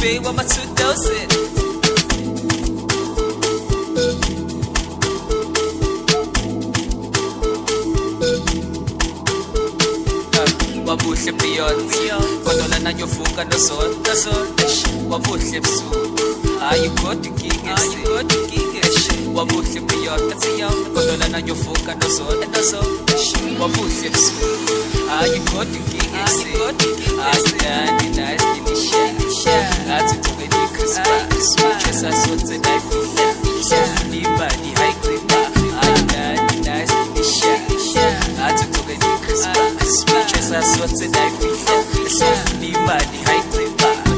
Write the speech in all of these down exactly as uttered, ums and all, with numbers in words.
pay with my two thousand. Wabuhle beyond kodwa na nyofuka nosonto wabuhle busuku ayikho inkinga ayikho inkinga wabuhle beyond kodwa na nyofuka nosonto wabuhle busuku ayikho inkinga ayikho inkinga asiyani nice dinisha athi tokeni Christmas chesa sote life ni bani high clip ayikho nice dinisha athi tokeni Christmas chesa sote life ni bani high clip.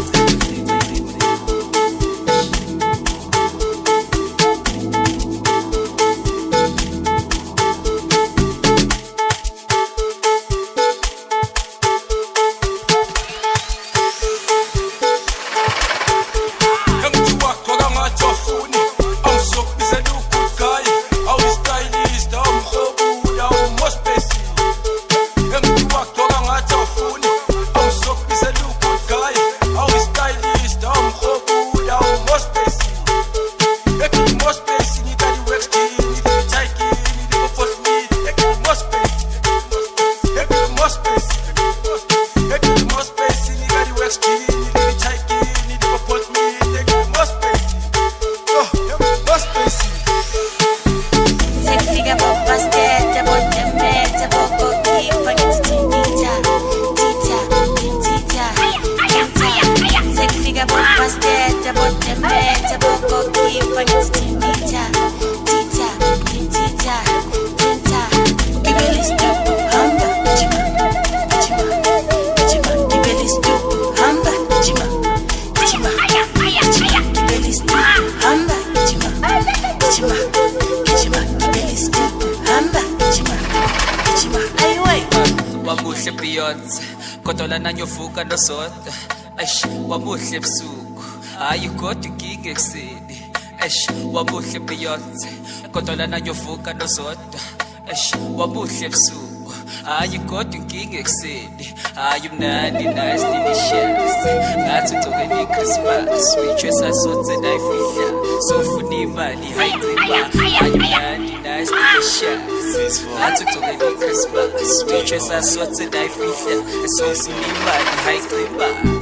Wabuhle beyond kodwa na nyofuka nosonto eish wabuhle busuku ayikho inkinga ekseni eish wabuhle beyond kodwa na nyofuka nosonto eish wabuhle busuku ayikho inkinga ekseni ayumnandi nice delicious ngathi tokeni Christmas wichesa sote nayifihla sofuna imali high clip ayumnandi nice delicious ngathi tokeni Christmas wichesa sote nayifihla sofuna imali high clip.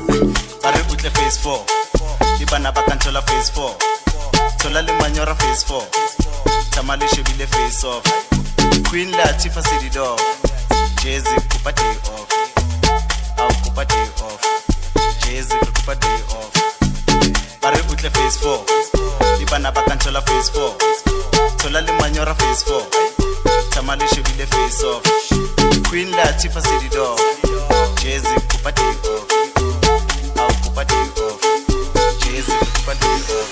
Bare butle phase four ibana bakantola phase four thola le manyora phase four tamale shebile face off Queen Latifah city dog Jay-Z kupa day off au kupa day off Jay-Z kupa day off bare butle phase four ibana bakantola phase four thola le manyora phase four tamale shebile face off Queen Latifah city dog Jay-Z kupa day off au kupa day off Jay-Z kupa day off.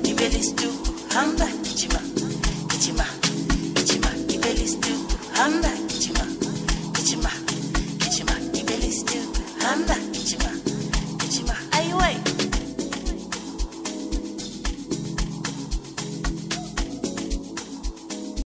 Hamba